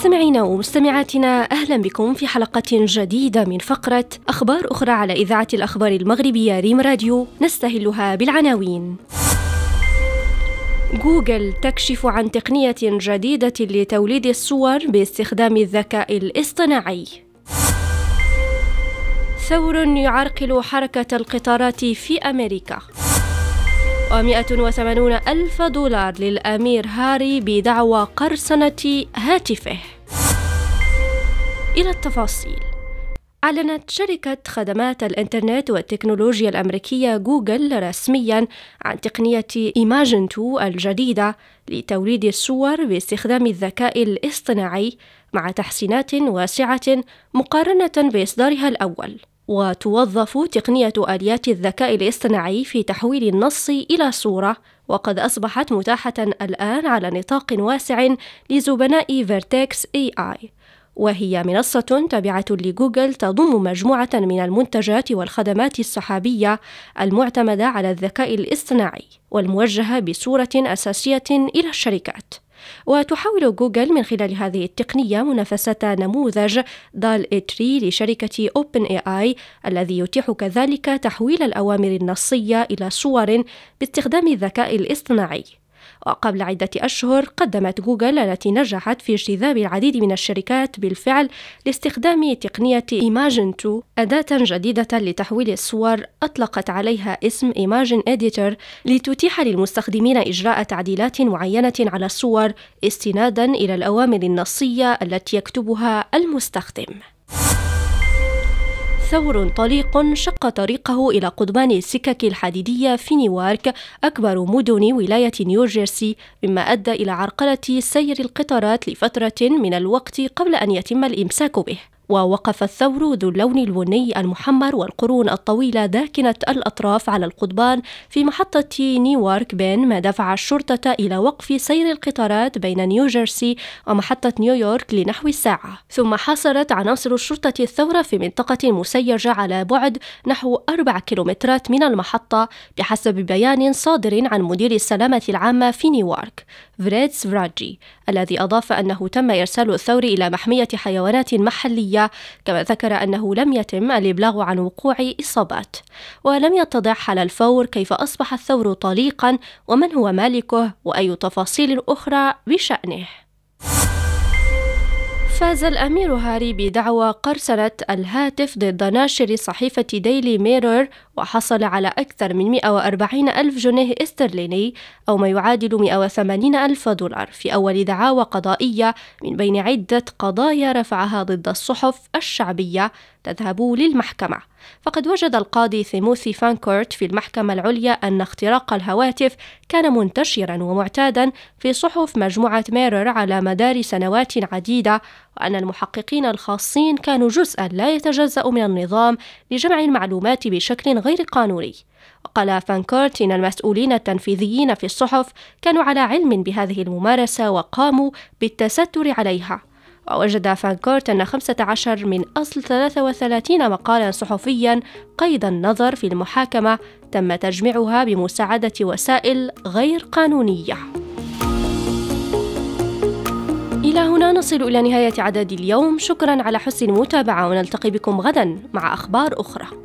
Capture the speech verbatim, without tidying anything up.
مستمعينا ومستمعاتنا، أهلا بكم في حلقة جديدة من فقرة أخبار أخرى على إذاعة الأخبار المغربية ريم راديو، نستهلها بالعناوين. جوجل تكشف عن تقنية جديدة لتوليد الصور باستخدام الذكاء الاصطناعي. ثور يعرقل حركة القطارات في أمريكا. ومئة وثمانون ألف دولار للأمير هاري بدعوى قرصنة هاتفه. إلى التفاصيل. أعلنت شركة خدمات الإنترنت والتكنولوجيا الأمريكية جوجل رسمياً عن تقنية إيماجين تو الجديدة لتوليد الصور باستخدام الذكاء الاصطناعي مع تحسينات واسعة مقارنة بإصدارها الأول. وتوظف تقنية آليات الذكاء الاصطناعي في تحويل النص إلى صورة، وقد أصبحت متاحة الآن على نطاق واسع لزبناء فيرتكس إيه آي، وهي منصة تابعة لجوجل تضم مجموعة من المنتجات والخدمات السحابية المعتمدة على الذكاء الاصطناعي والموجهة بصورة أساسية إلى الشركات. وتحاول جوجل من خلال هذه التقنية منافسة نموذج دال إيه ثلاثة لشركة أوبن إيه آي الذي يتيح كذلك تحويل الأوامر النصية إلى صور باستخدام الذكاء الاصطناعي. وقبل عدة أشهر قدمت جوجل التي نجحت في اجتذاب العديد من الشركات بالفعل لاستخدام تقنية إيماجين تو أداة جديدة لتحويل الصور أطلقت عليها اسم إيماجين إديتور لتتيح للمستخدمين إجراء تعديلات معينة على الصور استناداً إلى الأوامر النصية التي يكتبها المستخدم. ثور طليق شق طريقه إلى قضبان السكك الحديدية في نيويورك أكبر مدن ولاية نيوجيرسي، مما أدى إلى عرقلة سير القطارات لفترة من الوقت قبل أن يتم الإمساك به. ووقف الثور ذو اللون البني المحمر والقرون الطويلة داكنة الأطراف على القضبان في محطة نيويورك بين، ما دفع الشرطة إلى وقف سير القطارات بين نيوجيرسي ومحطة نيويورك لنحو ساعة. ثم حاصرت عناصر الشرطة الثورة في منطقة مسيجة على بعد نحو أربع كيلومترات من المحطة، بحسب بيان صادر عن مدير السلامة العامة في نيويورك فريتز فراجي، الذي أضاف أنه تم إرسال الثور إلى محمية حيوانات محلية، كما ذكر أنه لم يتم الإبلاغ عن وقوع إصابات. ولم يتضح على الفور كيف أصبح الثور طليقاً ومن هو مالكه وأي تفاصيل أخرى بشأنه. فاز الأمير هاري بدعوى قرصنة الهاتف ضد ناشر صحيفة ديلي ميرور، وحصل على أكثر من مئة وأربعين ألف جنيه استرليني أو ما يعادل مئة وثمانين ألف دولار في أول دعاوى قضائية من بين عدة قضايا رفعها ضد الصحف الشعبية تذهب للمحكمة. فقد وجد القاضي تيموثي فانكورت في المحكمة العليا أن اختراق الهواتف كان منتشرا ومعتادا في صحف مجموعة ميرور على مدار سنوات عديدة، وأن المحققين الخاصين كانوا جزءا لا يتجزأ من النظام لجمع المعلومات بشكل غير قانوني. وقال فانكورت إن المسؤولين التنفيذيين في الصحف كانوا على علم بهذه الممارسة وقاموا بالتستر عليها. ووجد فانكورت أن خمسة عشر من أصل ثلاثة وثلاثين مقالا صحفيا قيد النظر في المحاكمة تم تجميعها بمساعدة وسائل غير قانونية. إلى هنا نصل إلى نهاية عدد اليوم. شكرا على حسن المتابعة، ونلتقي بكم غدا مع أخبار أخرى.